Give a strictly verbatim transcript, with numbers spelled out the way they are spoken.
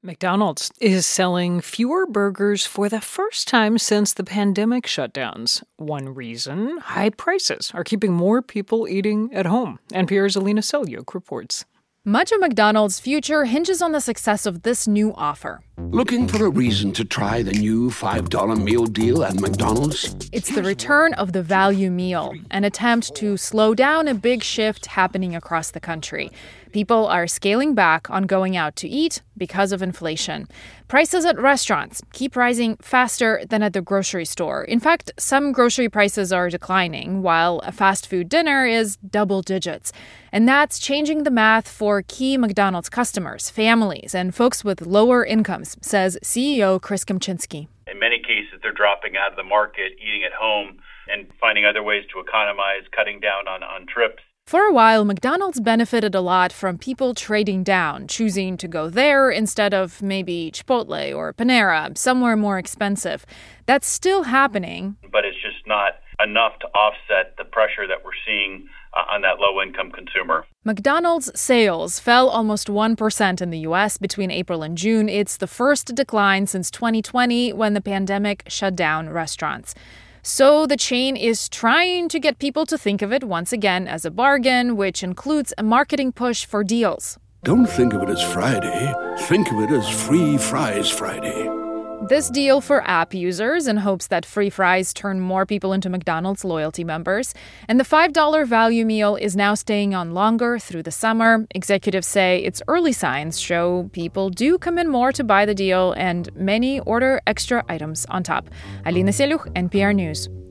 McDonald's is selling fewer burgers for the first time since the pandemic shutdowns. One reason, high prices are keeping more people eating at home. N P R's Alina Selyuk reports. Much of McDonald's future hinges on the success of this new offer. Looking for a reason to try the new five dollar meal deal at McDonald's? It's the return of the value meal, an attempt to slow down a big shift happening across the country. People are scaling back on going out to eat because of inflation. Prices at restaurants keep rising faster than at the grocery store. In fact, some grocery prices are declining, while a fast food dinner is double digits. And that's changing the math for key McDonald's customers, families, and folks with lower incomes, says C E O Chris Kempczinski. In many cases, they're dropping out of the market, eating at home, and finding other ways to economize, cutting down on, on trips. For a while, McDonald's benefited a lot from people trading down, choosing to go there instead of maybe Chipotle or Panera, somewhere more expensive. That's still happening. But it's just not enough to offset the pressure that we're seeing uh, on that low-income consumer. McDonald's sales fell almost one percent in the U S between April and June. It's the first decline since twenty twenty, when the pandemic shut down restaurants. So the chain is trying to get people to think of it once again as a bargain, which includes a marketing push for deals. Don't think of it as Friday. Think of it as Free Fries Friday. This deal for app users in hopes that free fries turn more people into McDonald's loyalty members. And the five dollar value meal is now staying on longer through the summer. Executives say its early signs show people do come in more to buy the deal, and many order extra items on top. Alina Selyuk, N P R News.